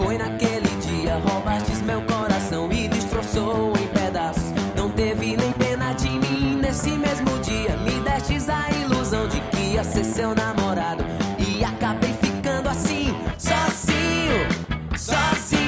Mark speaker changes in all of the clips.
Speaker 1: Foi naquele dia, roubastes meu coração e destroçou em pedaços. Não teve nem pena de mim. Nesse mesmo dia me destes a ilusão de que ia ser seu namorado. E acabei ficando assim, sozinho, sozinho.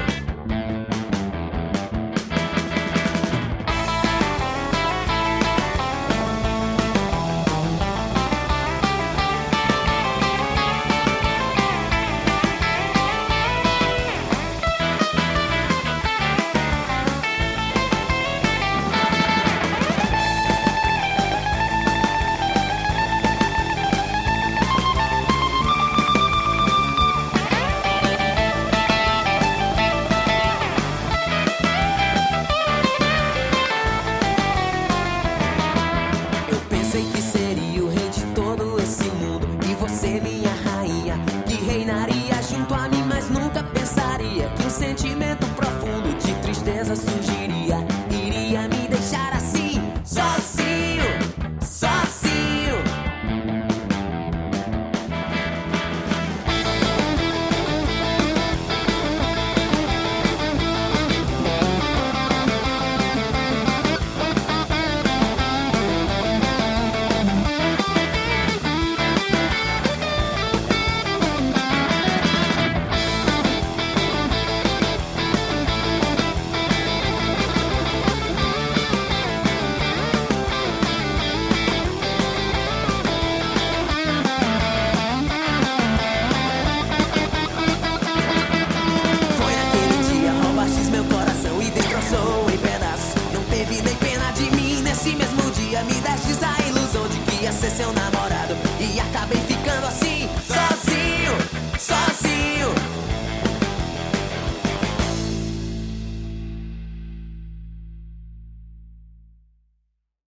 Speaker 1: Pensei que seria o rei de todo esse mundo e você minha rainha, que reinaria junto a mim, mas nunca pensaria que um sentimento profundo de tristeza surgiria. Iria me deixar assim, sozinho, sozinho. Em pedaços, não teve nem pena de mim. Nesse mesmo dia me destes a ilusão de que ia ser seu namorado.